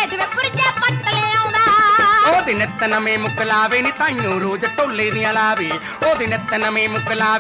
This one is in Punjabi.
ਭੇਡ ਵੇ ਪੁਰਜੇ ਪੱਟ ਲਿਆਉਂਦਾ ਉਹਦੇ ਨਿੱਤ ਨਵੇਂ ਮੁਕਲਾਵੇ ਨੀ ਤਾਈਓ ਰੋਜ਼ ਢੋਲੇ ਦੀਆਂ ਲਾਵੇ ਉਹਦੇ ਨਿੱਤ ਨਵੇਂ ਮੁਕਲਾਵੇ